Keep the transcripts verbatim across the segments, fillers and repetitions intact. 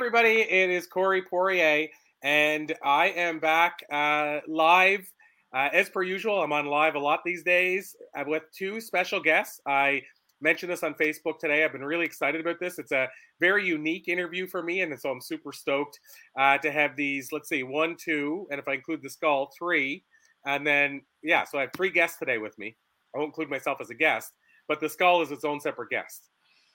everybody, it is Corey Poirier, and I am back uh, live. Uh, as per usual, I'm on live a lot these days uh, with two special guests. I mentioned this on Facebook today. I've been really excited about this. It's a very unique interview for me, and so I'm super stoked uh, to have these, let's see, one, two, and if I include the skull, three. And then, yeah, so I have three guests today with me. I won't include myself as a guest, but the skull is its own separate guest.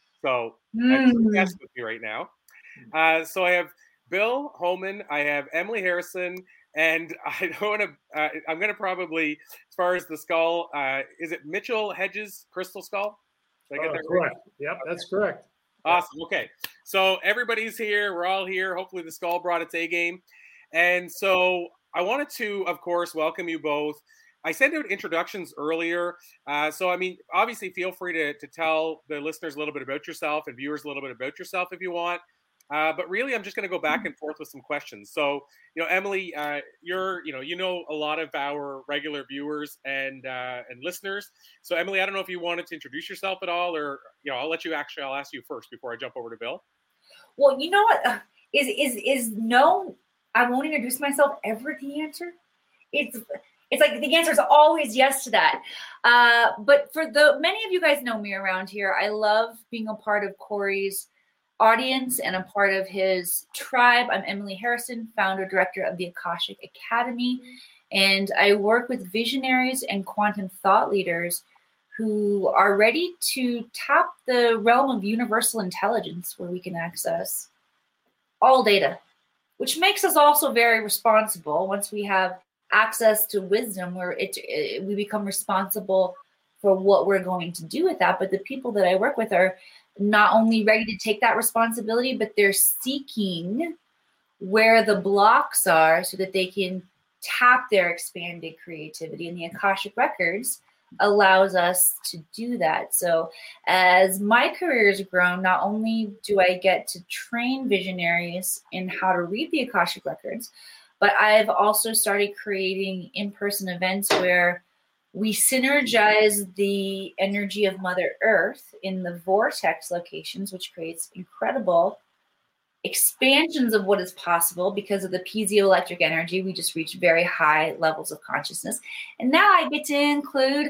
So mm. I have two guests with me right now. Uh, so I have Bill Homan, I have Emily Harrison, and I don't want to. Uh, I'm going to probably, as far as the skull, uh, is it Mitchell Hedges Crystal Skull? Did I get oh, that correct? Right? Yep, okay. That's correct. Awesome. Okay, so everybody's here. We're all here. Hopefully, the skull brought its A game, and so I wanted to, of course, welcome you both. I sent out introductions earlier. Uh, so, I mean, obviously, feel free to, to tell the listeners a little bit about yourself and viewers a little bit about yourself if you want. Uh, but really, I'm just going to go back and forth with some questions. So, you know, Emily, uh, you're, you know, you know a lot of our regular viewers and uh, and listeners. So, Emily, I don't know if you wanted to introduce yourself at all, or, you know, I'll let you actually, I'll ask you first before I jump over to Bill. Well, you know what, uh, is is is no, I won't introduce myself ever the answer? It's It's like the answer is always yes to that. Uh, but for the many of you guys know me around here, I love being a part of Corey's audience and a part of his tribe. I'm Emily Harrison, founder, director of the Akashic Academy, and I work with visionaries and quantum thought leaders who are ready to tap the realm of universal intelligence where we can access all data, which makes us also very responsible once we have access to wisdom, where it, it we become responsible for what we're going to do with that. But the people that I work with are not only ready to take that responsibility, but they're seeking where the blocks are so that they can tap their expanded creativity. And the Akashic Records allows us to do that. So as my career has grown, not only do I get to train visionaries in how to read the Akashic Records, but I've also started creating in-person events where we synergize the energy of Mother Earth in the vortex locations, which creates incredible expansions of what is possible because of the piezoelectric energy. We just reach very high levels of consciousness. And now I get to include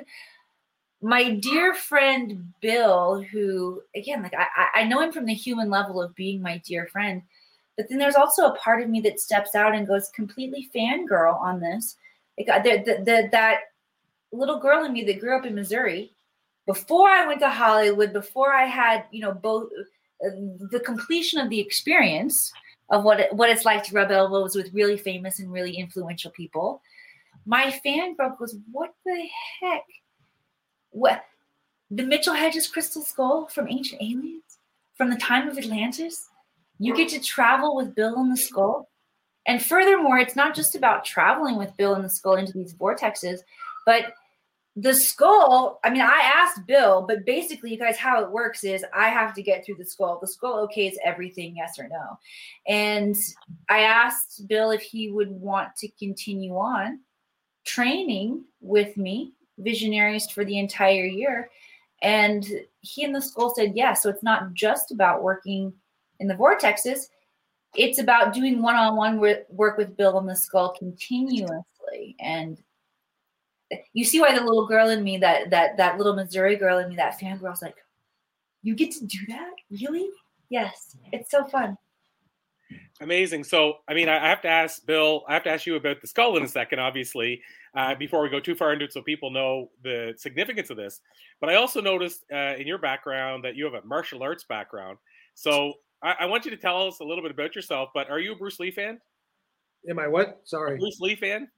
my dear friend, Bill, who, again, like I, I know him from the human level of being my dear friend. But then there's also a part of me that steps out and goes completely fangirl on this. Like the, the, the, that little girl in me that grew up in Missouri, before I went to Hollywood, before I had, you know, both uh, the completion of the experience of what it, what it's like to rub elbows with really famous and really influential people, my fangirl goes, "What the heck? What? The Mitchell Hedges crystal skull from Ancient Aliens, from the time of Atlantis? You get to travel with Bill and the Skull." And furthermore, it's not just about traveling with Bill and the Skull into these vortexes, but the skull, I mean, I asked Bill, but basically, you guys, how it works is I have to get through the skull. The skull okays everything, yes or no. And I asked Bill if he would want to continue on training with me, visionaries, for the entire year. And he and the skull said yes. So it's not just about working in the vortexes, it's about doing one-on-one work with Bill and the Skull continuously. And you see why the little girl in me, that that that little Missouri girl in me, that fangirl's like, "You get to do that? Really?" Yes, it's so fun. Amazing. So, I mean, I have to ask Bill, I have to ask you about the skull in a second, obviously, uh, before we go too far into it so people know the significance of this. But I also noticed uh, in your background that you have a martial arts background. So I, I want you to tell us a little bit about yourself, but are you a Bruce Lee fan? Am I what? Sorry. A Bruce Lee fan?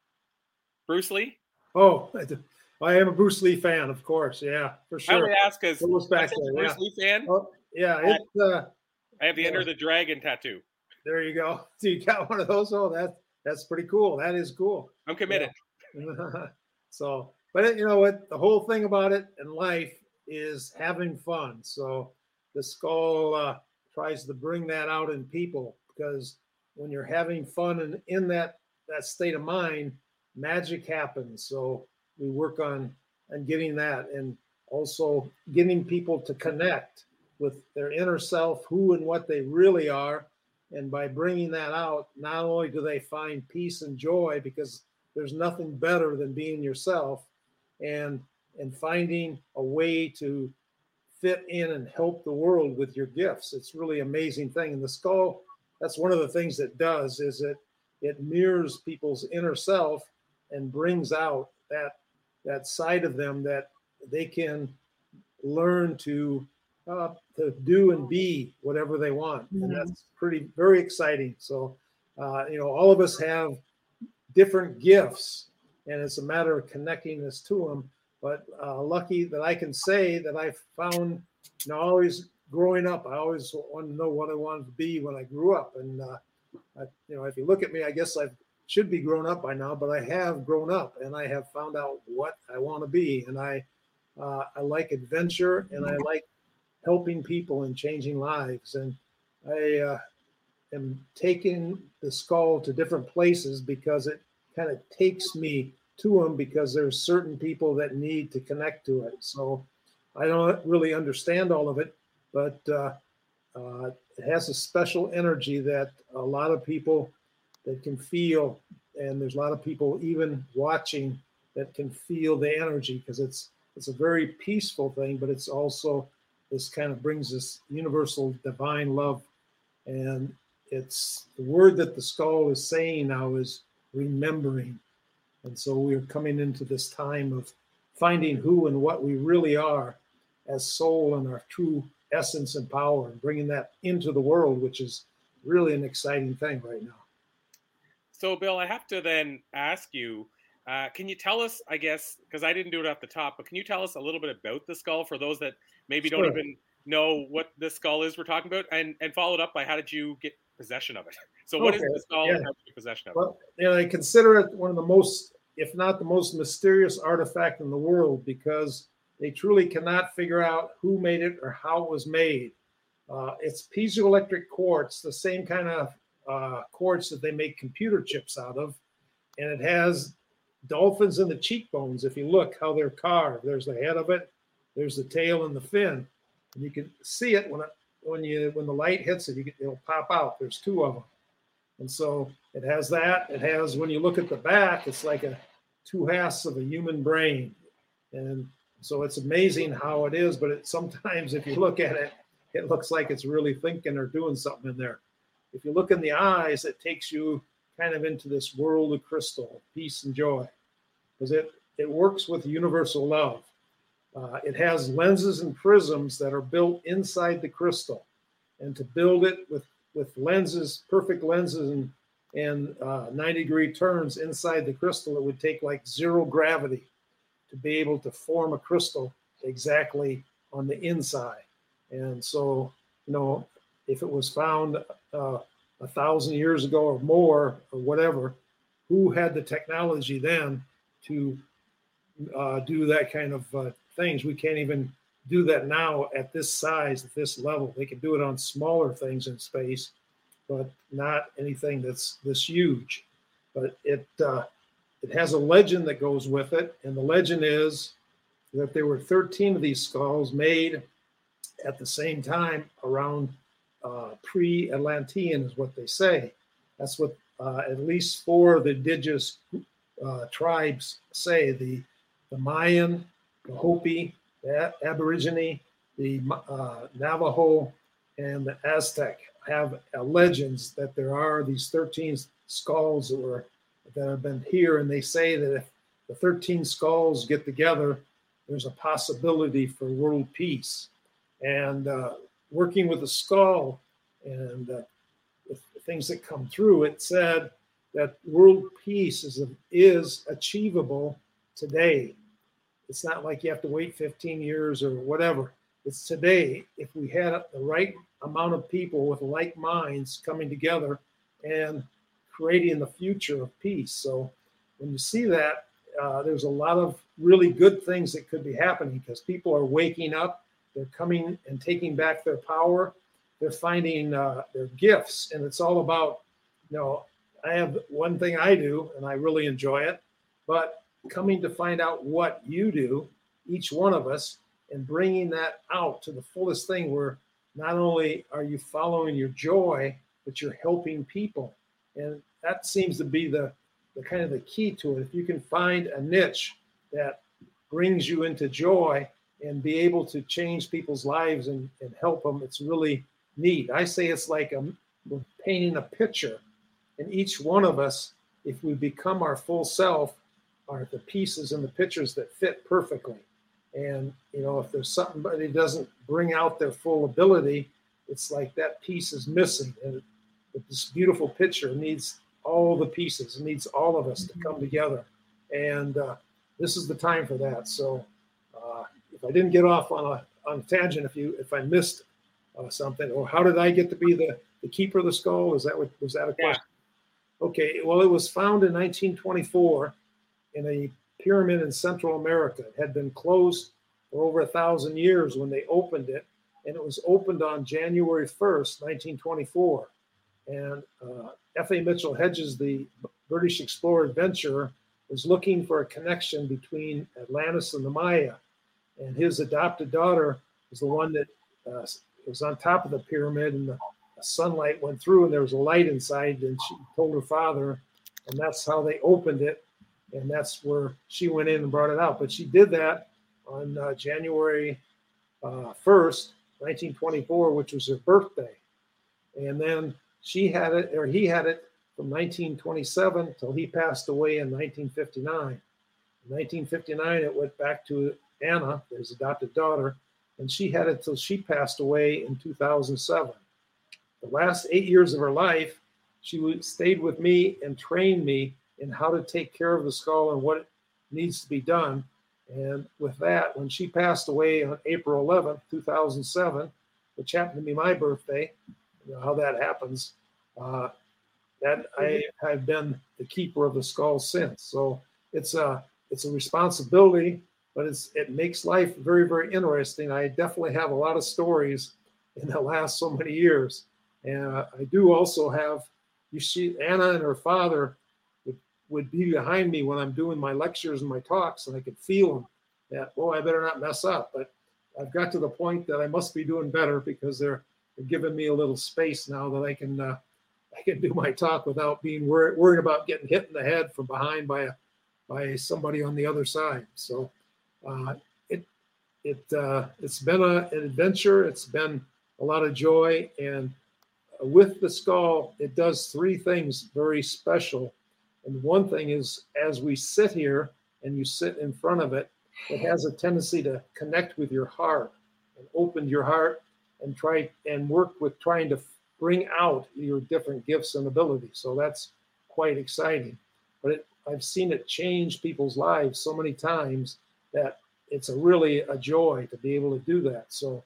Bruce Lee? Oh, I am a Bruce Lee fan, of course. Yeah, for sure. I would ask because I'm a Bruce yeah. Lee fan. Oh, yeah, it's, uh, I have the yeah. Enter the Dragon tattoo. There you go. So you got one of those? Oh, that, that's pretty cool. That is cool. I'm committed. Yeah. So, but you know what? The whole thing about it in life is having fun. So the skull uh, tries to bring that out in people, because when you're having fun and in that, that state of mind, magic happens. So we work on, on getting that, and also getting people to connect with their inner self, who and what they really are, And by bringing that out, not only do they find peace and joy, because there's nothing better than being yourself, and and finding a way to fit in and help the world with your gifts. It's really amazing thing. And the skull, that's one of the things it does, is it it mirrors people's inner self and brings out that that side of them that they can learn to uh, to do and be whatever they want. Mm-hmm. And that's pretty, very exciting. So, uh, you know, all of us have different gifts, and it's a matter of connecting us to them. But uh, lucky that I can say that I found, you know, always growing up, I always wanted to know what I wanted to be when I grew up. And, uh, I, you know, if you look at me, I guess I should be grown up by now, but I have grown up and I have found out what I want to be. And I, uh, I like adventure, and I like helping people and changing lives. And I uh, am taking the skull to different places because it kind of takes me to them, because there's certain people that need to connect to it. So I don't really understand all of it, but uh, uh, it has a special energy that a lot of people that can feel, and there's a lot of people even watching that can feel the energy, because it's it's a very peaceful thing, but it's also, this kind of brings this universal divine love. And it's the word that the skull is saying now is remembering. And so we're coming into this time of finding who and what we really are as soul and our true essence and power, and bringing that into the world, which is really an exciting thing right now. So, Bill, I have to then ask you, uh, can you tell us, I guess, because I didn't do it off the top, but can you tell us a little bit about the skull for those that maybe sure. don't even know what the skull is we're talking about, and, and followed up by how did you get possession of it? So what okay. is the skull yeah. and how did you get possession of well, it? You know, I consider it one of the most, if not the most mysterious artifact in the world, because they truly cannot figure out who made it or how it was made. Uh, it's piezoelectric quartz, the same kind of uh, quartz that they make computer chips out of. And it has dolphins in the cheekbones. If you look how they're carved, there's the head of it, there's the tail and the fin. And you can see it when it, when you when the light hits it, you get, it'll pop out. There's two of them. And so it has that. It has, when you look at the back, it's like a two halves of a human brain. And so it's amazing how it is, but it, sometimes if you look at it, it looks like it's really thinking or doing something in there. If you look in the eyes, it takes you kind of into this world of crystal, peace and joy, because it, it works with universal love. Uh, it has lenses and prisms that are built inside the crystal. And to build it with, with lenses, perfect lenses and, and uh, ninety degree turns inside the crystal, it would take like zero gravity to be able to form a crystal exactly on the inside. And so, you know, if it was found uh, a thousand years ago or more or whatever, who had the technology then to uh, do that kind of uh, things? We can't even do that now at this size, at this level. They can do it on smaller things in space, but not anything that's this huge. But it uh, it has a legend that goes with it, and the legend is that there were thirteen of these skulls made at the same time around uh, pre-Atlantean is what they say. That's what uh, at least four of the indigenous uh, tribes say: the the Mayan, the Hopi, the Aborigine, the uh, Navajo, and the Aztec have uh, legends that there are these thirteen skulls that were that have been here, and they say that if the thirteen skulls get together, there's a possibility for world peace. And uh, working with the skull and uh, the things that come through, it said that world peace is is achievable today. It's not like you have to wait fifteen years or whatever. It's today if we had the right amount of people with like minds coming together and creating the future of peace. So when you see that, uh, there's a lot of really good things that could be happening, because people are waking up. They're coming and taking back their power. They're finding uh, their gifts. And it's all about, you know, I have one thing I do, and I really enjoy it, but coming to find out what you do, each one of us, and bringing that out to the fullest thing, where not only are you following your joy, but you're helping people. And that seems to be the, the kind of the key to it. If you can find a niche that brings you into joy and be able to change people's lives and, and help them, it's really neat. I say it's like a, we're painting a picture, and each one of us, if we become our full self, are the pieces in the pictures that fit perfectly. And, you know, if there's somebody that doesn't bring out their full ability, it's like that piece is missing. And this beautiful picture needs all the pieces. It needs all of us to come together. And uh, this is the time for that. So uh, if I didn't get off on a, on a tangent, if you if I missed uh, something, or how did I get to be the, the keeper of the skull? Is that what, was that a question? Yeah. Okay, well, it was found in nineteen twenty-four in a pyramid in Central America. It had been closed for over a thousand years when they opened it, and it was opened on January first, nineteen twenty-four. And uh, F A Mitchell Hedges, the British explorer adventurer, was looking for a connection between Atlantis and the Maya. And his adopted daughter was the one that uh, was on top of the pyramid, and the, the sunlight went through, and there was a light inside, and she told her father, and that's how they opened it. And that's where she went in and brought it out. But she did that on uh, January uh, first, nineteen twenty-four, which was her birthday. And then she had it, or he had it, from nineteen twenty-seven till he passed away in nineteen fifty-nine. In nineteen fifty-nine, it went back to Anna, his adopted daughter, and she had it till she passed away in two thousand seven. The last eight years of her life, she stayed with me and trained me in how to take care of the skull and what needs to be done. And with that, when she passed away on April eleventh, two thousand seven, which happened to be my birthday, you know how that happens, uh, that I have been the keeper of the skull since. So it's a, it's a responsibility, but it's, it makes life very, very interesting. I definitely have a lot of stories in the last so many years. And uh, I do also have, you see, Anna and her father would be behind me when I'm doing my lectures and my talks, and I could feel them that, oh, I better not mess up. But I've got to the point that I must be doing better, because they're, they're giving me a little space now that I can uh, I can do my talk without being wor- worried about getting hit in the head from behind by a, by somebody on the other side. So uh, it it uh, it's been a, an adventure. It's been a lot of joy, and with the skull, it does three things very special. And one thing is, as we sit here and you sit in front of it, it has a tendency to connect with your heart and open your heart and try and work with trying to bring out your different gifts and abilities. So that's quite exciting. But it, I've seen it change people's lives so many times that it's a really a joy to be able to do that. So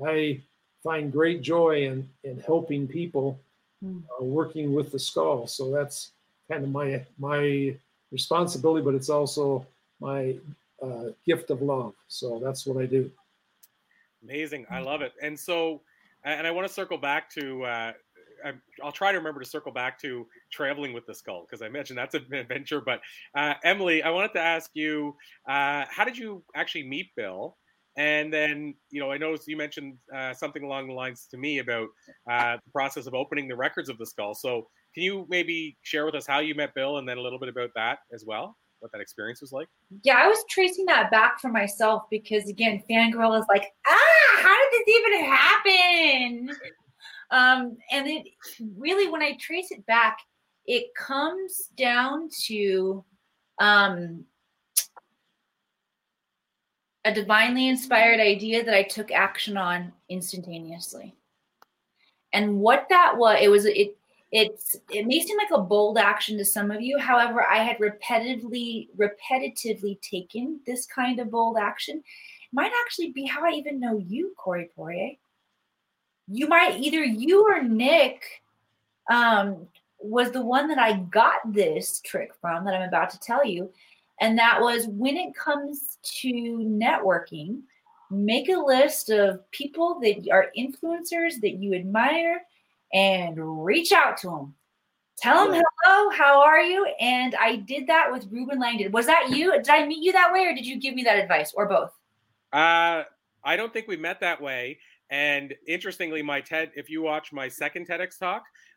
I find great joy in, in helping people uh, working with the skull. So that's kind of my my responsibility, but it's also my uh, gift of love. So that's what I do. Amazing. I love it. And so, and I want to circle back to, uh, I, I'll try to remember to circle back to traveling with the skull, because I mentioned that's an adventure. But uh, Emily, I wanted to ask you, uh, how did you actually meet Bill? And then, you know, I noticed you mentioned uh, something along the lines to me about uh, the process of opening the records of the skull. So can you maybe share with us how you met Bill, and then a little bit about that as well, what that experience was like? Yeah, I was tracing that back for myself because, again, Fangirl is like, ah, how did this even happen? Um, and it really, when I trace it back, it comes down to um, a divinely inspired idea that I took action on instantaneously. And what that was, it was, it, It's it may seem like a bold action to some of you. However, I had repetitively, repetitively taken this kind of bold action. It might actually be how I even know you, Corey Poirier. You might, either you or Nick um, was the one that I got this trick from that I'm about to tell you. And that was, when it comes to networking, make a list of people that are influencers that you admire, and reach out to them. Tell them, hello, how are you? And I did that with Ruben Langdon. Was that you? Did I meet you that way, or did you give me that advice, or both? Uh, I don't think we met that way. And interestingly, my TED, if you watch my second TEDx talk,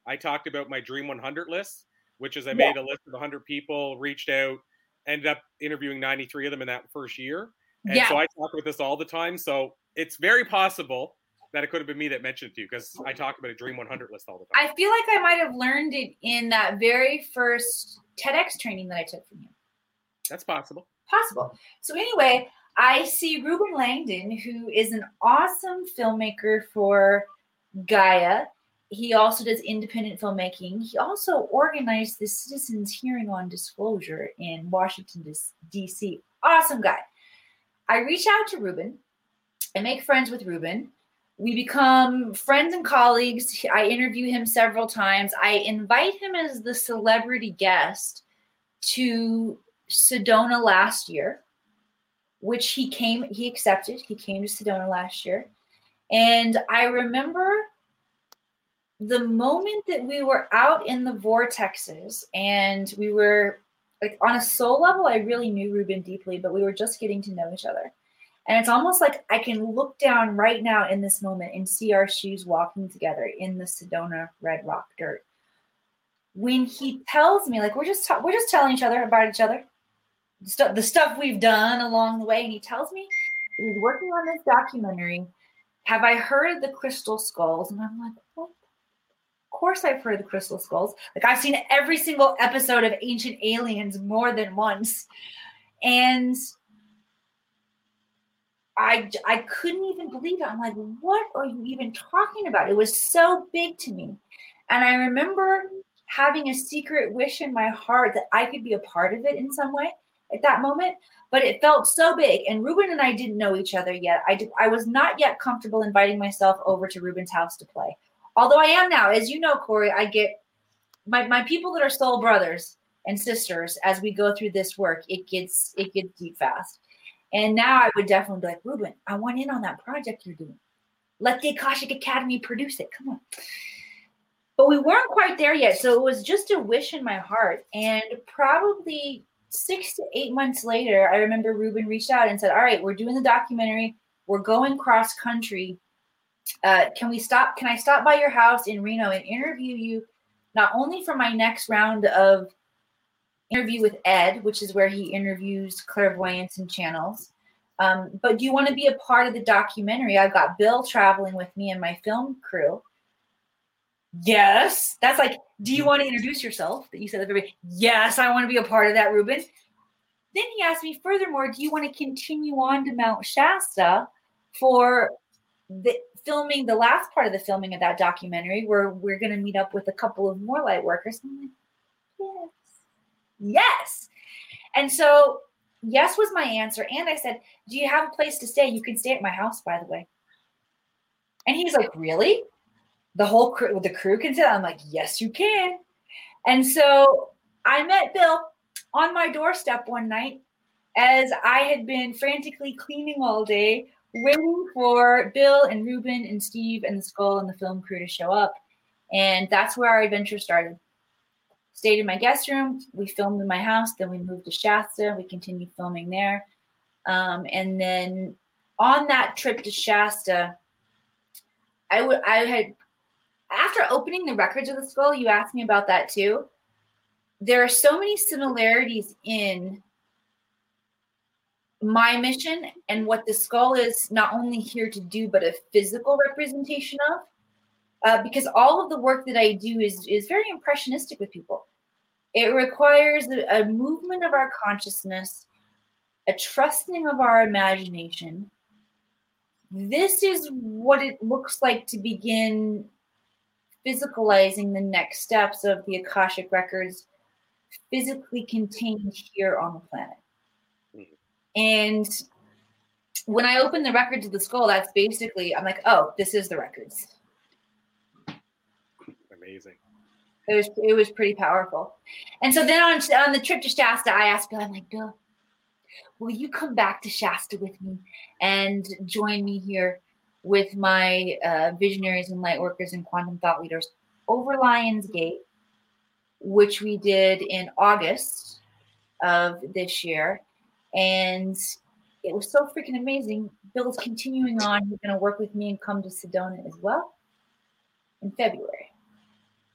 I talked about my Dream one hundred list, which is I Yeah. made a list of one hundred people, reached out, ended up interviewing ninety-three of them in that first year. And Yeah. so I talk about this all the time. So it's very possible that it could have been me that mentioned it to you, because I talk about a Dream one hundred list all the time. I feel like I might have learned it in that very first TEDx training that I took from you. That's possible. Possible. So anyway, I see Ruben Langdon, who is an awesome filmmaker for Gaia. He also does independent filmmaking. He also organized the Citizens Hearing on Disclosure in Washington, D C. Awesome guy. I reach out to Ruben. I make friends with Ruben. We become friends and colleagues. I interview him several times. I invite him as the celebrity guest to Sedona last year, which he came, he accepted. He came to Sedona last year. And I remember the moment that we were out in the vortexes and we were like on a soul level, I really knew Ruben deeply, but we were just getting to know each other. And it's almost like I can look down right now in this moment and see our shoes walking together in the Sedona Red Rock dirt. When he tells me, like, we're just ta- we're just telling each other about each other, the, stu- the stuff we've done along the way, and he tells me he's working on this documentary. Have I heard of the Crystal Skulls? And I'm like, what? Of course I've heard of the Crystal Skulls. Like, I've seen every single episode of Ancient Aliens more than once. And I, I couldn't even believe it. I'm like, what are you even talking about? It was so big to me. And I remember having a secret wish in my heart that I could be a part of it in some way at that moment. But it felt so big. And Ruben and I didn't know each other yet. I, did, I was not yet comfortable inviting myself over to Ruben's house to play. Although I am now. As you know, Corey, I get my, my people that are soul brothers and sisters as we go through this work. It gets it gets deep fast. And now I would definitely be like, Ruben, I want in on that project you're doing. Let the Akashic Academy produce it. Come on. But we weren't quite there yet. So it was just a wish in my heart. And probably six to eight months later, I remember Ruben reached out and said, all right, we're doing the documentary. We're going cross country. Uh, can we stop? Can I stop by your house in Reno and interview you, not only for my next round of interview with Ed, which is where he interviews clairvoyants and channels, um, but do you want to be a part of the documentary? I've got Bill traveling with me and my film crew. Yes. That's like, do you want to introduce yourself? That you said everybody, yes, I want to be a part of that, Ruben. Then he asked me, furthermore, do you want to continue on to Mount Shasta for the filming, the last part of the filming of that documentary, where we're going to meet up with a couple of more light workers? I'm like, yes. Yes. And so yes was my answer. And I said, do you have a place to stay? You can stay at my house, by the way. And he's like, really? The whole crew, the crew can stay? I'm like, yes, you can. And so I met Bill on my doorstep one night as I had been frantically cleaning all day, waiting for Bill and Ruben and Steve and the Skull and the film crew to show up. And that's where our adventure started. Stayed in my guest room. We filmed in my house. Then we moved to Shasta. We continued filming there. Um, and then on that trip to Shasta, I, w- I had, after opening the records of the Skull, you asked me about that too. There are so many similarities in my mission and what the Skull is not only here to do, but a physical representation of. Uh, because all of the work that I do is, is very impressionistic with people. It requires a, a movement of our consciousness, a trusting of our imagination. This is what it looks like to begin physicalizing the next steps of the Akashic Records physically contained here on the planet. Mm-hmm. And when I open the records of the Skull, that's basically, I'm like, oh, this is the records. Amazing. It was it was pretty powerful. And so then on, on the trip to Shasta, I asked Bill, I'm like, Bill, will you come back to Shasta with me and join me here with my uh, visionaries and light workers and quantum thought leaders over Lions Gate, which we did in August of this year. And it was so freaking amazing. Bill's continuing on. He's going to work with me and come to Sedona as well in February.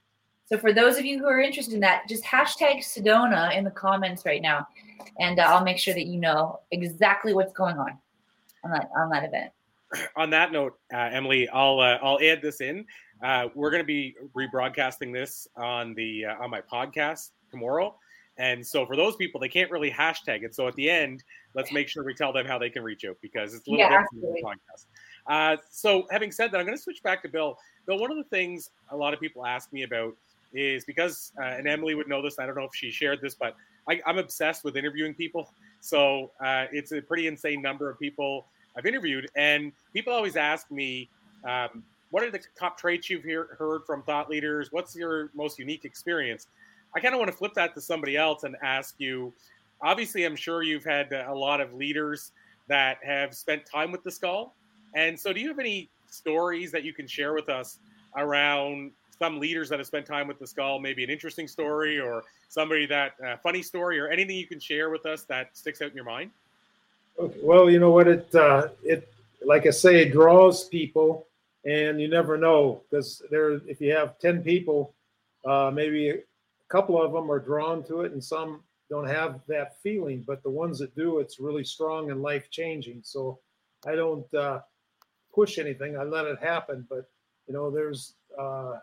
So for those of you who are interested in that, just hashtag Sedona in the comments right now, and uh, I'll make sure that you know exactly what's going on on that on that event. On that note, uh, Emily, I'll uh, I'll add this in. Uh, we're going to be rebroadcasting this on the uh, on my podcast tomorrow, and so for those people, they can't really hashtag it. So at the end, let's make sure we tell them how they can reach out, because it's a little Yeah, different than the podcast. Uh, so having said that, I'm going to switch back to Bill. Bill, one of the things a lot of people ask me about is because, uh, and Emily would know this, I don't know if she shared this, but I, I'm obsessed with interviewing people. So uh, it's a pretty insane number of people I've interviewed. And people always ask me, um, what are the top traits you've hear, heard from thought leaders? What's your most unique experience? I kind of want to flip that to somebody else and ask you, obviously, I'm sure you've had a lot of leaders that have spent time with the skull. And so do you have any stories that you can share with us around some leaders that have spent time with the skull, maybe an interesting story or somebody that uh, funny story or anything you can share with us that sticks out in your mind? Okay. Well, you know what, it, uh, it, like I say, it draws people, and you never know, because there, if you have ten people, uh, maybe a couple of them are drawn to it and some don't have that feeling, but the ones that do, it's really strong and life changing. So I don't uh, push anything. I let it happen. But, you know, there's, uh,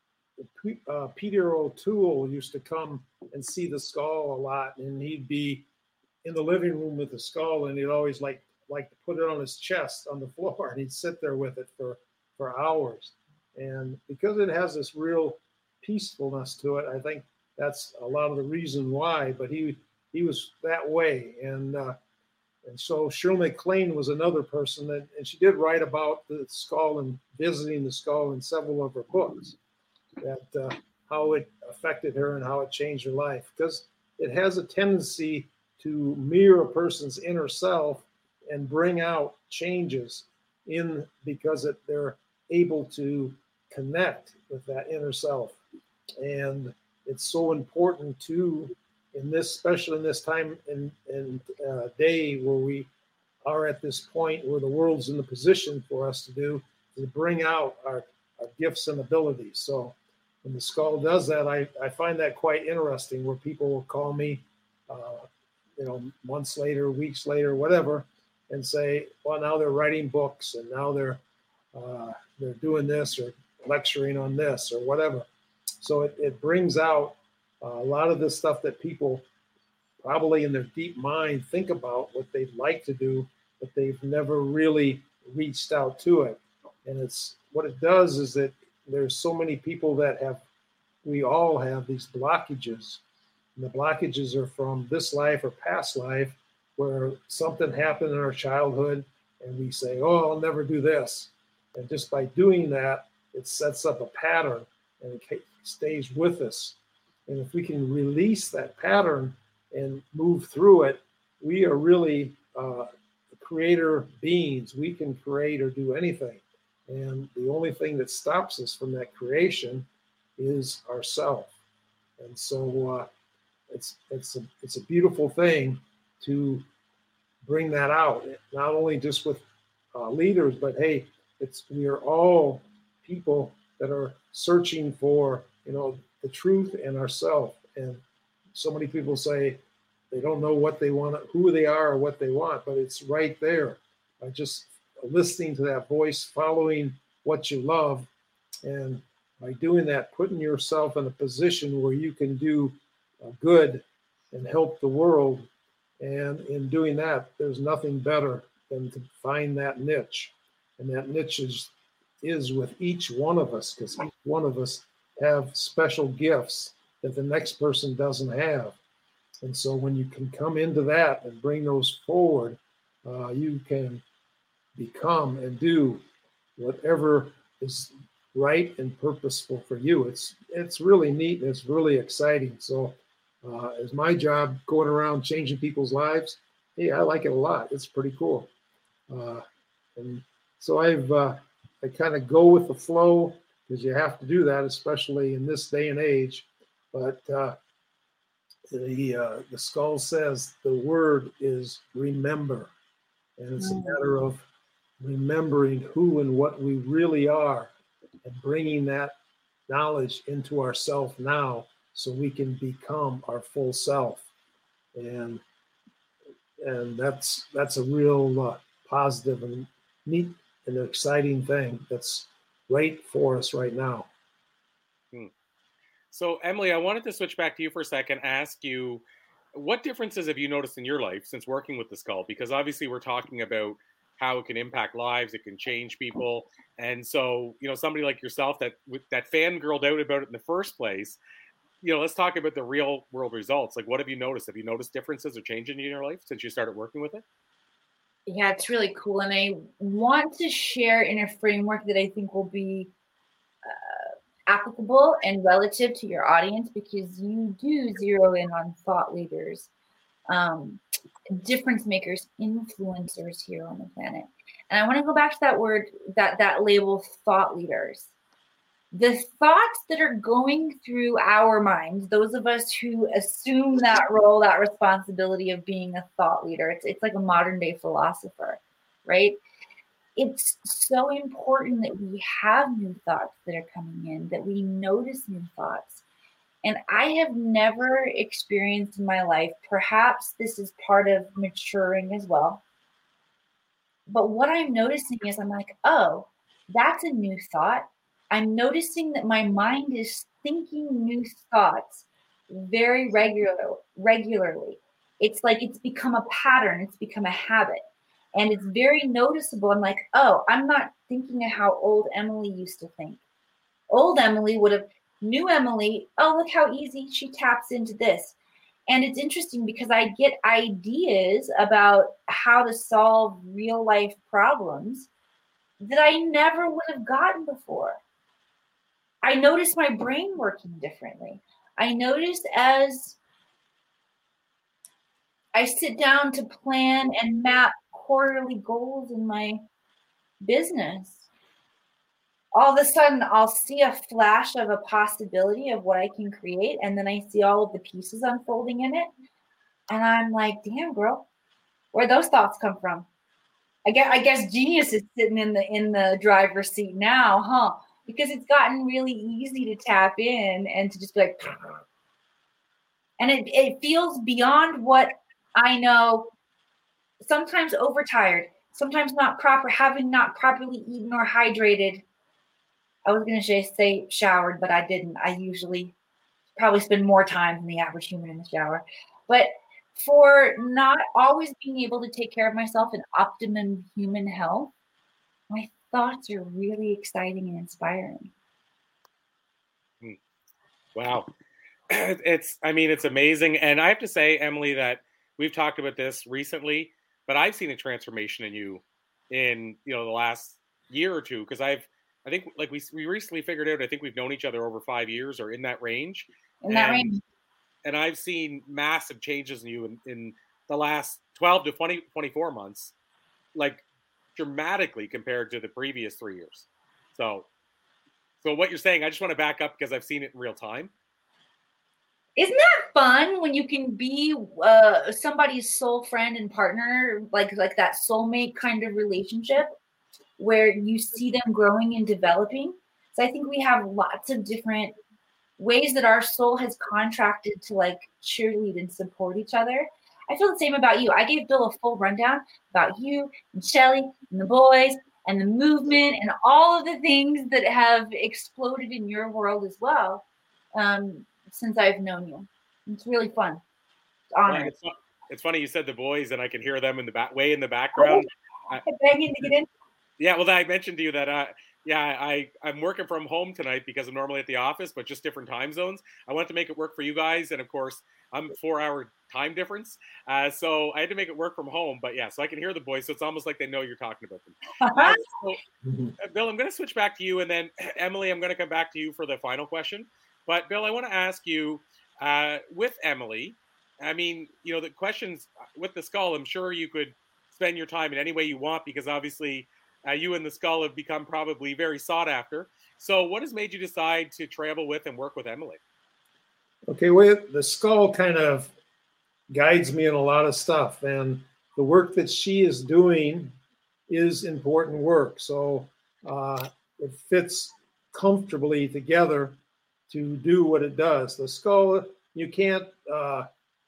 Uh, Peter O'Toole used to come and see the skull a lot, and he'd be in the living room with the skull, and he'd always like like to put it on his chest on the floor, and he'd sit there with it for for hours. And because it has this real peacefulness to it, I think that's a lot of the reason why. But he he was that way, and uh, and so Shirley MacLaine was another person that, and she did write about the skull and visiting the skull in several of her books. That uh, how it affected her and how it changed her life, because it has a tendency to mirror a person's inner self and bring out changes in, because it, they're able to connect with that inner self. And it's so important too, in this, especially in this time and in, in uh, day where we are at this point where the world's in the position for us to do, to bring out our, our gifts and abilities. So when the skull does that, I, I find that quite interesting, where people will call me, uh, you know, months later, weeks later, whatever, and say, well, now they're writing books, and now they're uh, they're doing this or lecturing on this or whatever. So it, it brings out uh, a lot of the stuff that people probably in their deep mind think about what they'd like to do, but they've never really reached out to it. And it's what it does is that there's so many people that have, we all have these blockages. And the blockages are from this life or past life, where something happened in our childhood and we say, oh, I'll never do this. And just by doing that, it sets up a pattern and it stays with us. And if we can release that pattern and move through it, we are really uh, creator beings. We can create or do anything. And the only thing that stops us from that creation is ourself. And so uh, it's it's a, it's a beautiful thing to bring that out, not only just with uh, leaders, but hey, it's we are all people that are searching for, you know, the truth in ourselves. And so many people say they don't know what they want, who they are, or what they want, but it's right there. I just listening to that voice, following what you love, and by doing that, putting yourself in a position where you can do uh, good and help the world. And in doing that, there's nothing better than to find that niche. And that niche is, is with each one of us, because each one of us have special gifts that the next person doesn't have. And so when you can come into that and bring those forward, uh, you can become and do whatever is right and purposeful for you. It's it's really neat and it's really exciting. So uh, as my job going around changing people's lives, hey, I like it a lot. It's pretty cool. Uh, and so I've uh, I kind of go with the flow, because you have to do that, especially in this day and age. But uh, the uh, the skull says the word is remember, and it's a matter of remembering who and what we really are, and bringing that knowledge into ourself now so we can become our full self. And and that's that's a real uh, positive and neat and exciting thing that's right for us right now. Hmm. So, Emily, I wanted to switch back to you for a second, ask you, what differences have you noticed in your life since working with the skull? Because obviously we're talking about how it can impact lives, it can change people. And so, you know, somebody like yourself that that fangirled out about it in the first place, you know, let's talk about the real world results. Like, what have you noticed? Have you noticed differences or changes in your life since you started working with it? Yeah, it's really cool. And I want to share in a framework that I think will be uh, applicable and relative to your audience, because you do zero in on thought leaders, um, difference makers, influencers here on the planet. And I want to go back to that word, that, that label, thought leaders. The thoughts that are going through our minds, those of us who assume that role, that responsibility of being a thought leader, it's, it's like a modern day philosopher, right? It's so important that we have new thoughts that are coming in, that we notice new thoughts. And I have never experienced in my life, perhaps this is part of maturing as well, but what I'm noticing is I'm like, oh, that's a new thought. I'm noticing that my mind is thinking new thoughts very regular, regularly. It's like it's become a pattern. It's become a habit. And it's very noticeable. I'm like, oh, I'm not thinking of how old Emily used to think. Old Emily would have, new Emily, oh, look how easy she taps into this. And it's interesting because I get ideas about how to solve real life problems that I never would have gotten before. I noticed my brain working differently. I noticed as I sit down to plan and map quarterly goals in my business, all of a sudden I'll see a flash of a possibility of what I can create. And then I see all of the pieces unfolding in it. And I'm like, damn, girl, where'd those thoughts come from? I guess, I guess genius is sitting in the in the driver's seat now, huh? Because it's gotten really easy to tap in and to just be like, and it, it feels beyond what I know, sometimes overtired, sometimes not proper, having not properly eaten or hydrated. I was going to say showered, but I didn't. I usually probably spend more time than the average human in the shower. But for not always being able to take care of myself in optimum human health, my thoughts are really exciting and inspiring. Wow. It's, I mean, it's amazing. And I have to say, Emily, that we've talked about this recently, but I've seen a transformation in you in, you know, the last year or two. Because I've, I think like we, we recently figured out, I think we've known each other over five years or in that range. In that and, range. And I've seen massive changes in you in, in the last twelve to twenty, twenty-four months, like dramatically compared to the previous three years. So, so what you're saying, I just want to back up because I've seen it in real time. Isn't that fun when you can be uh, somebody's soul friend and partner, like like that soulmate kind of relationship where you see them growing and developing? So I think we have lots of different ways that our soul has contracted to like cheerlead and support each other. I feel the same about you. I gave Bill a full rundown about you and Shelly and the boys and the movement and all of the things that have exploded in your world as well. Um, since I've known you. It's really fun. It's honored. It's, it's funny you said the boys, and I can hear them in the back, way in the background. Oh, I, begging to get in. Yeah, well, I mentioned to you that, uh, yeah, I, I'm working from home tonight because I'm normally at the office, but just different time zones. I wanted to make it work for you guys, and of course, I'm four-hour time difference, uh, so I had to make it work from home. But yeah, so I can hear the boys, so it's almost like they know you're talking about them. Uh, so, uh, Bill, I'm going to switch back to you, and then Emily, I'm going to come back to you for the final question. But Bill, I want to ask you, uh, with Emily, I mean, you know, the questions with the skull, I'm sure you could spend your time in any way you want because obviously uh, you and the skull have become probably very sought after. So what has made you decide to travel with and work with Emily? Okay, well, the skull kind of guides me in a lot of stuff. And the work that she is doing is important work. So uh, it fits comfortably together to do what it does. The skull, you can't uh,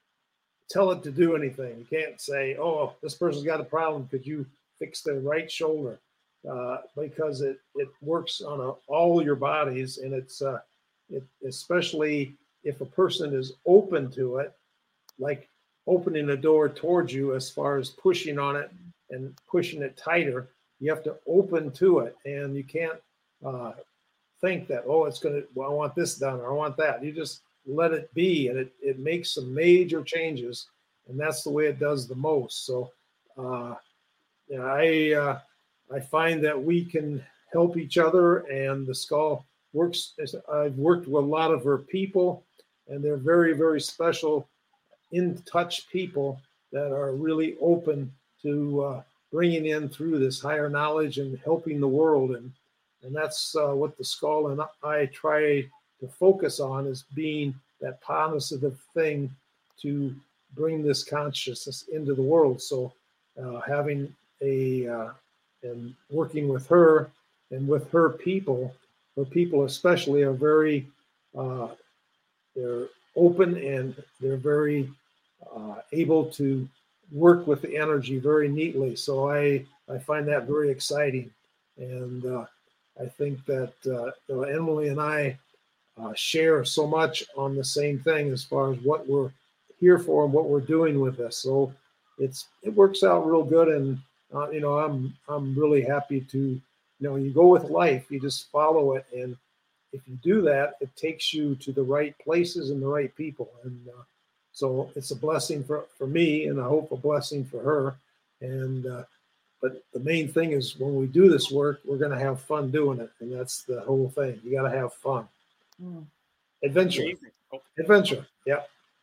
tell it to do anything. You can't say, oh, this person's got a problem. Could you fix their right shoulder? Uh, because it, it works on a, all your bodies, and it's uh, it, especially if a person is open to it, like opening the door towards you as far as pushing on it and pushing it tighter. You have to open to it, and you can't uh, think that, oh, it's going to, well, I want this done or I want that. You just let it be, and it, it makes some major changes, and that's the way it does the most. So, uh, you know, I, uh, I find that we can help each other, and the skull works. I've worked with a lot of her people, and they're very, very special, in touch people that are really open to uh, bringing in through this higher knowledge and helping the world. And, and that's uh, what the skull and I try to focus on, is being that positive thing to bring this consciousness into the world. So uh, having a, uh, and working with her and with her people, her people especially are very, uh, they're open, and they're very uh, able to work with the energy very neatly. So I, I find that very exciting. And uh, I think that uh, you know, Emily and I uh, share so much on the same thing as far as what we're here for and what we're doing with this. So it's, it works out real good. And, uh, you know, I'm, I'm really happy to, you know, you go with life, you just follow it. And if you do that, it takes you to the right places and the right people. And uh, so it's a blessing for, for me, and I hope a blessing for her. And, uh, but the main thing is, when we do this work, we're going to have fun doing it. And that's the whole thing. You got to have fun. Mm. Adventure. Oh. Adventure. Yeah.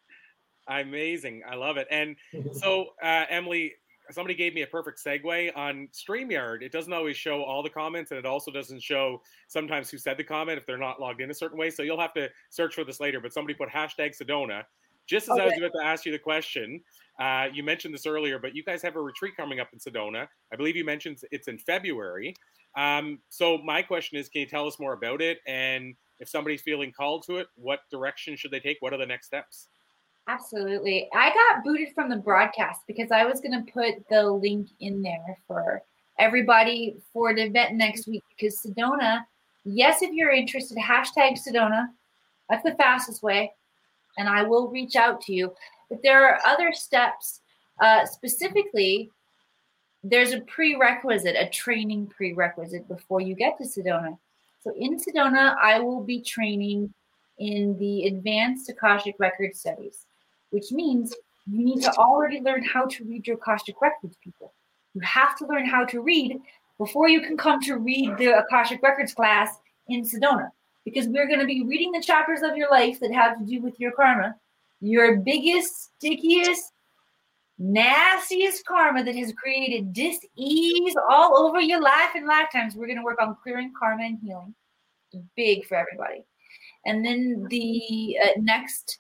Amazing. I love it. And so, uh, Emily, somebody gave me a perfect segue on StreamYard. It doesn't always show all the comments, and it also doesn't show sometimes who said the comment if they're not logged in a certain way. So you'll have to search for this later. But somebody put hashtag Sedona. Just as okay. I was about to ask you the question, uh, you mentioned this earlier, but you guys have a retreat coming up in Sedona. I believe you mentioned it's in February. Um, so my question is, can you tell us more about it? And if somebody's feeling called to it, what direction should they take? What are the next steps? Absolutely. I got booted from the broadcast because I was going to put the link in there for everybody for the event next week. Because Sedona, yes, if you're interested, hashtag Sedona. That's the fastest way. And I will reach out to you. But there are other steps. Uh, specifically, there's a prerequisite, a training prerequisite before you get to Sedona. So in Sedona, I will be training in the Advanced Akashic Record Studies, which means you need to already learn how to read your Akashic Records, people. You have to learn how to read before you can come to read the Akashic Records class in Sedona, because we're going to be reading the chapters of your life that have to do with your karma, your biggest, stickiest, nastiest karma that has created dis-ease all over your life and lifetimes. We're going to work on clearing karma and healing. Big for everybody. And then the uh, next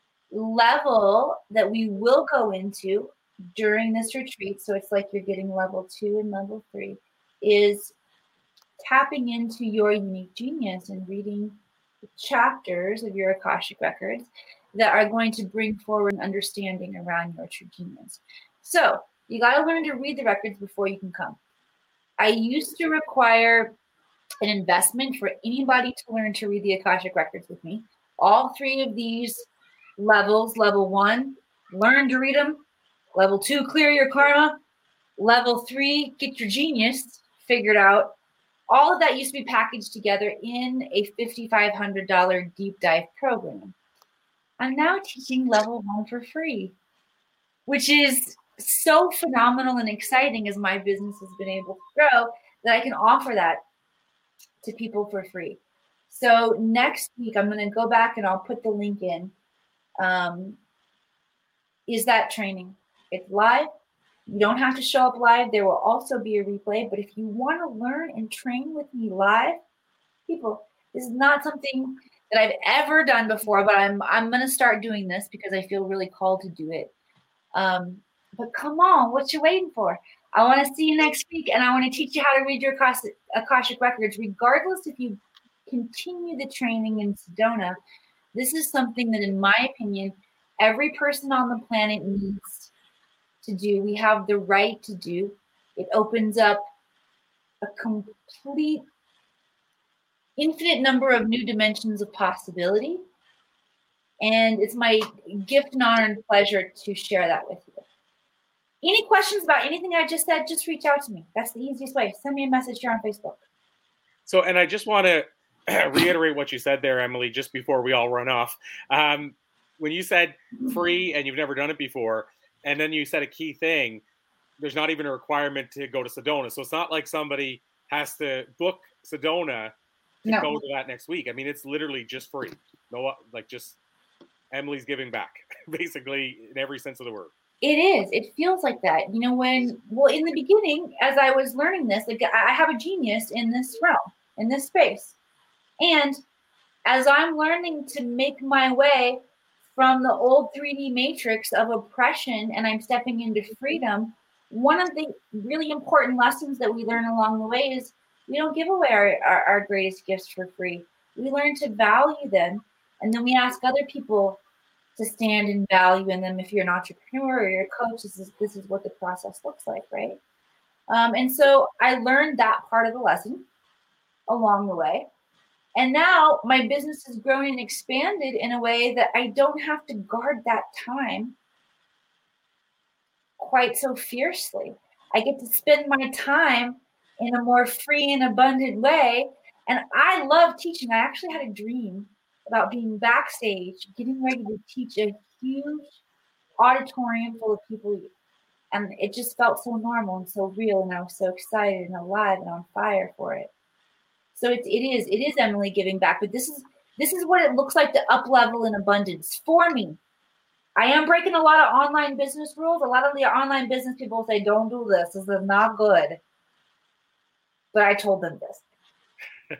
level that we will go into during this retreat, so it's like you're getting level two and level three, is tapping into your unique genius and reading the chapters of your Akashic Records that are going to bring forward an understanding around your true genius. So you got to learn to read the records before you can come. I used to require an investment for anybody to learn to read the Akashic Records with me. All three of these levels, level one, learn to read them. Level two, clear your karma. Level three, get your genius figured out. All of that used to be packaged together in a five thousand five hundred dollars deep dive program. I'm now teaching level one for free, which is so phenomenal and exciting as my business has been able to grow that I can offer that to people for free. So next week, I'm going to go back and I'll put the link in. Um, is that training? It's live. You don't have to show up live. There will also be a replay. But if you want to learn and train with me live, people, this is not something that I've ever done before, but I'm I'm going to start doing this because I feel really called to do it. Um, but come on, what you waiting for? I want to see you next week, and I want to teach you how to read your Akashic, Akashic Records, regardless if you continue the training in Sedona, this is something that, in my opinion, every person on the planet needs to do. We have the right to do. It opens up a complete, infinite number of new dimensions of possibility. And it's my gift and honor and pleasure to share that with you. Any questions about anything I just said, just reach out to me. That's the easiest way. Send me a message here on Facebook. So, and I just want to reiterate what you said there, Emily, just before we all run off. Um, when you said free and you've never done it before, and then you said a key thing, there's not even a requirement to go to Sedona. So it's not like somebody has to book Sedona to No. go to that next week. I mean, it's literally just free. No, like just Emily's giving back, basically, in every sense of the word. It is. It feels like that. You know, when, well, in the beginning, as I was learning this, like I have a genius in this realm, in this space. And as I'm learning to make my way from the old three D matrix of oppression and I'm stepping into freedom, one of the really important lessons that we learn along the way is we don't give away our, our, our greatest gifts for free. We learn to value them. And then we ask other people to stand in value in them. If you're an entrepreneur or you're a coach, this is, this is what the process looks like, right? Um, and so I learned that part of the lesson along the way. And now my business has grown and expanded in a way that I don't have to guard that time quite so fiercely. I get to spend my time in a more free and abundant way. And I love teaching. I actually had a dream about being backstage, getting ready to teach a huge auditorium full of people. And it just felt so normal and so real. And I was so excited and alive and on fire for it. So it, it is, it is Emily giving back, but this is, this is what it looks like to up level in abundance for me. I am breaking a lot of online business rules. A lot of the online business people say, don't do this. This is not good. But I told them this.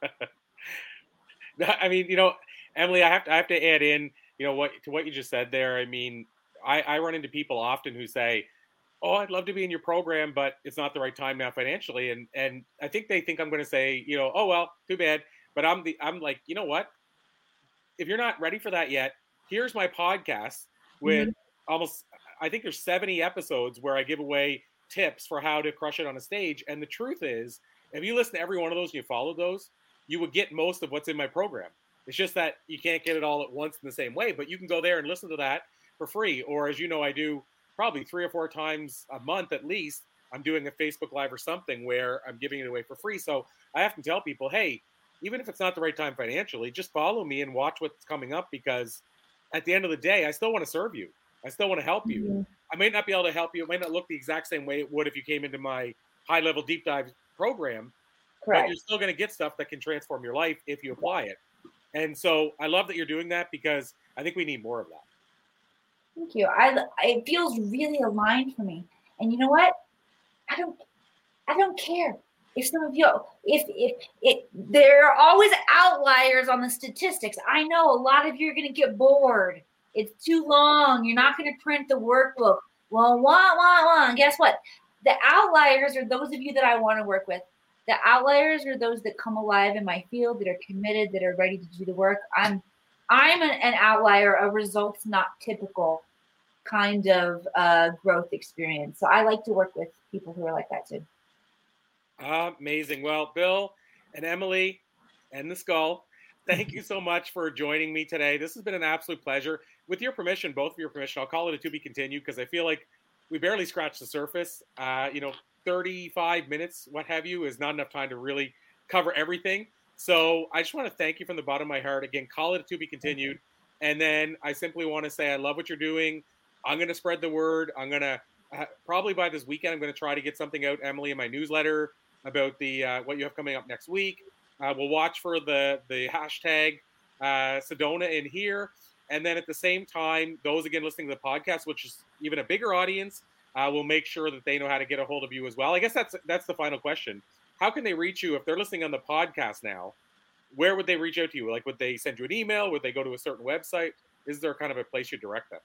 I mean, you know, Emily, I have to, I have to add in, you know, what, to what you just said there. I mean, I, I run into people often who say, oh, I'd love to be in your program, but it's not the right time now financially. And, and I think they think I'm going to say, you know, oh, well, too bad. But I'm the, I'm like, you know what? If you're not ready for that yet, here's my podcast with mm-hmm. almost, I think there's seventy episodes where I give away tips for how to crush it on a stage. And the truth is, if you listen to every one of those and you follow those, you would get most of what's in my program. It's just that you can't get it all at once in the same way, but you can go there and listen to that for free. Or as you know, I do probably three or four times a month at least, I'm doing a Facebook Live or something where I'm giving it away for free. So I often tell people, hey, even if it's not the right time financially, just follow me and watch what's coming up, because at the end of the day, I still want to serve you. I still want to help you. Mm-hmm. I may not be able to help you. It might not look the exact same way it would if you came into my high-level deep dive program. Correct. But you're still going to get stuff that can transform your life if you apply it. And so I love that you're doing that, because I think we need more of that. Thank you. I, it feels really aligned for me. And you know what? I don't, I don't care if some of you, if, if it, there are always outliers on the statistics. I know a lot of you are going to get bored. It's too long. You're not going to print the workbook. Well, wah, wah, wah. And guess what? The outliers are those of you that I want to work with. The outliers are those that come alive in my field, that are committed, that are ready to do the work. I'm, I'm an, an outlier, a results not typical kind of uh, growth experience. So I like to work with people who are like that too. Amazing. Well, Bill and Emily and the Skull, thank you so much for joining me today. This has been an absolute pleasure. With your permission, both of your permission, I'll call it a to be continued, because I feel like we barely scratched the surface. Uh, you know, thirty-five minutes, what have you, is not enough time to really cover everything. So I just want to thank you from the bottom of my heart. Again, call it a to be continued. And then I simply want to say I love what you're doing. I'm going to spread the word. I'm going to, uh, probably by this weekend, I'm going to try to get something out, Emily, in my newsletter about the uh, what you have coming up next week. Uh, we'll watch for the, the hashtag uh, Sedona in here. And then at the same time, those, again, listening to the podcast, which is even a bigger audience, uh, will make sure that they know how to get a hold of you as well. I guess that's that's the final question. How can they reach you if they're listening on the podcast now? Where would they reach out to you? Like, would they send you an email? Would they go to a certain website? Is there kind of a place you direct them?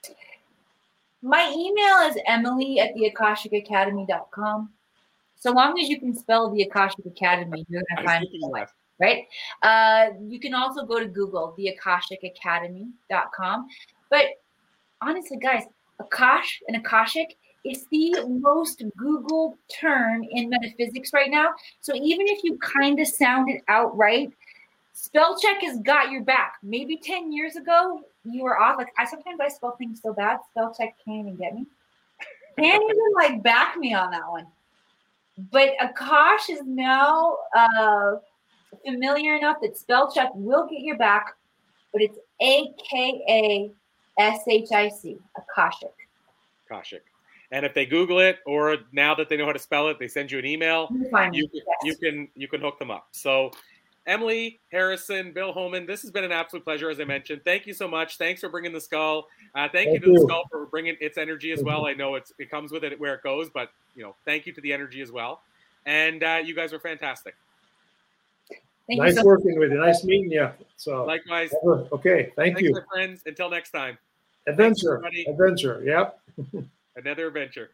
My email is Emily at the Akashic Academy dot com. So long as you can spell the Akashic Academy, you're going to find it. right? Uh, you can also go to Google, the akashic academy dot com. But honestly, guys, Akash and Akashic is the most Googled term in metaphysics right now. So even if you kind of sound it out right, spell check has got your back. Maybe ten years ago, you were off. Like I sometimes I spell things so bad, spell check can't even get me. Can't even like back me on that one. But Akash is now uh, familiar enough that spell check will get your back, but it's A K A S H I C, Akashic. Akashic. And if they Google it, or now that they know how to spell it, they send you an email, you can, yes. you can you can hook them up. So Emily Harrison, Bill Homan, this has been an absolute pleasure, as I mentioned. Thank you so much. Thanks for bringing the skull. Uh, thank, thank you to you. the skull for bringing its energy as well. I know it's it comes with it where it goes, but you know, thank you to the energy as well. And uh, you guys are fantastic. Thank nice so working much. with you. Nice meeting you. So likewise. Okay, thank Thanks, you, my friends. Until next time. Adventure. Thanks, adventure. Yep. Another adventure.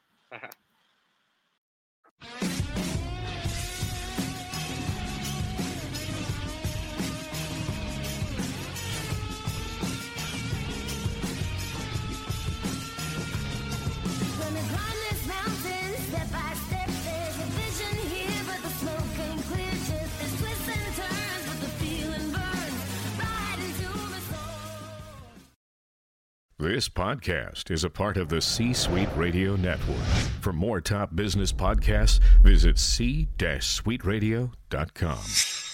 This podcast is a part of the C-Suite Radio Network. For more top business podcasts, visit c suite radio dot com.